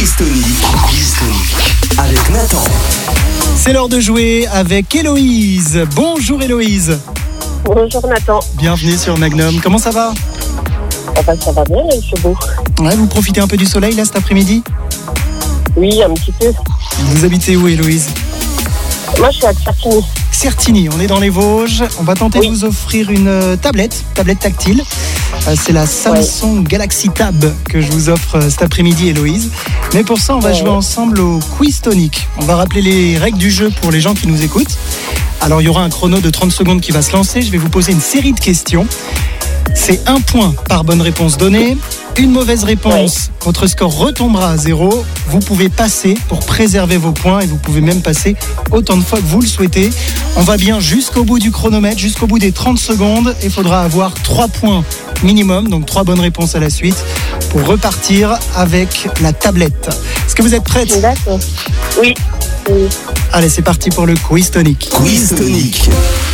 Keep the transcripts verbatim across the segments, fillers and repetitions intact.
Quiz Tonic, Quiz Tonic, avec Nathan. C'est l'heure de jouer avec Héloïse. Bonjour Héloïse. Bonjour Nathan. Bienvenue sur Magnum. Comment ça va ? Ah bah, ça va bien, il fait beau. Ouais, vous profitez un peu du soleil là cet après-midi ? Oui, un petit peu. Vous habitez où Héloïse ? Moi, je suis à Certigny. Certigny, on est dans les Vosges. On va tenter Oui. de vous offrir une euh, tablette, tablette tactile. Euh, c'est la Samsung Galaxy Tab que je vous offre euh, cet après-midi Héloïse. Mais pour ça, on va Ouais. jouer ensemble au Quiz Tonic. On va rappeler les règles du jeu pour les gens qui nous écoutent. Alors, il y aura un chrono de trente secondes qui va se lancer. Je vais vous poser une série de questions. C'est un point par bonne réponse donnée. Une mauvaise réponse, votre score retombera à zéro. Vous pouvez passer pour préserver vos points et vous pouvez même passer autant de fois que vous le souhaitez. On va bien jusqu'au bout du chronomètre, jusqu'au bout des trente secondes. Il faudra avoir trois points minimum, donc trois bonnes réponses à la suite pour repartir avec la tablette. Est-ce que vous êtes prête ? D'accord. Oui. Oui. Allez, c'est parti pour le Quiz Tonic. Quiz Tonic.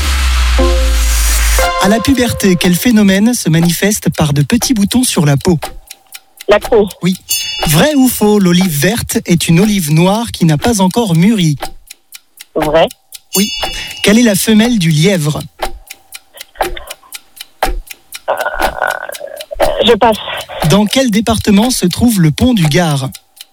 À la puberté, quel phénomène se manifeste par de petits boutons sur la peau ? La peau. Oui. Vrai ou faux, l'olive verte est une olive noire qui n'a pas encore mûri ? Vrai. Oui. Quelle est la femelle du lièvre ? Je passe. Dans quel département se trouve le pont du Gard ?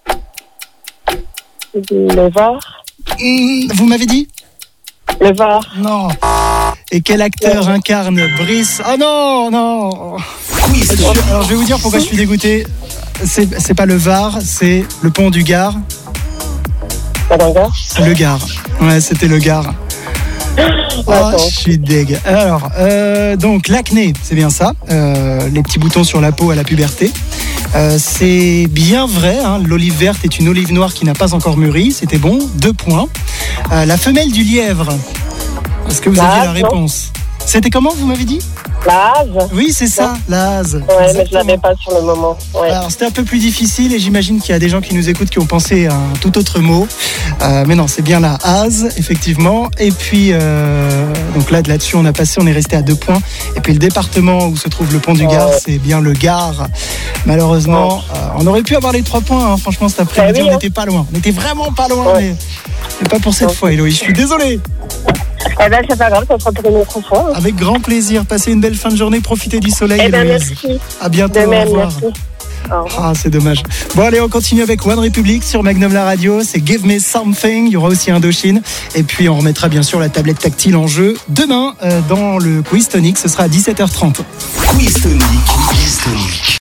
Le Var. Mmh, Vous m'avez dit ? Le Var. Non. Et quel acteur incarne Brice ? Oh non, non. Quiz Tonic. Alors je vais vous dire pourquoi je suis dégoûté. C'est, c'est pas le Var, c'est le pont du Gard. Pas dans le Var. Le Gard. Ouais, c'était le Gard. Oh, D'accord. je suis deg. Alors, euh, donc l'acné, c'est bien ça. Euh, les petits boutons sur la peau à la puberté. Euh, c'est bien vrai, hein, l'olive verte est une olive noire qui n'a pas encore mûri. C'était bon, deux points. Euh, la femelle du lièvre. Est-ce que vous aviez la L'ase, réponse ? C'était comment, vous m'avez dit ? La Hase. Oui, c'est ça, l'ase. Ouais, mais je Exactement. l'avais pas sur le moment. Ouais. Alors c'était un peu plus difficile et j'imagine qu'il y a des gens qui nous écoutent qui ont pensé à un tout autre mot. Euh, mais non, c'est bien la hase, effectivement. Et puis, euh, donc là, là-dessus, on a passé, on est resté à deux points. Et puis le département où se trouve le pont du Gard, Ouais. c'est bien le Gard. Malheureusement, euh, on aurait pu avoir les trois points. Hein. Franchement, cet après-midi, Bah oui, on hein. n'était pas loin. On n'était vraiment pas loin, Ouais. mais, mais pas pour cette Ouais. fois, Héloïse. Je suis désolé. Eh ben, c'est pas grave, ça sera pour une autre fois. Avec grand plaisir. Passez une belle fin de journée. Profitez du soleil, Eh ben, Héloïse. merci. À bientôt. De Au même, revoir. merci. Au revoir. Ah, c'est dommage. Bon, allez, on continue avec One Republic sur Magnum La Radio. C'est Give Me Something. Il y aura aussi Indochine. Et puis, on remettra bien sûr la tablette tactile en jeu demain euh, dans le Quiz Tonic. Ce sera à dix-sept heures trente. Quiz Tonic, Quiz Tonic.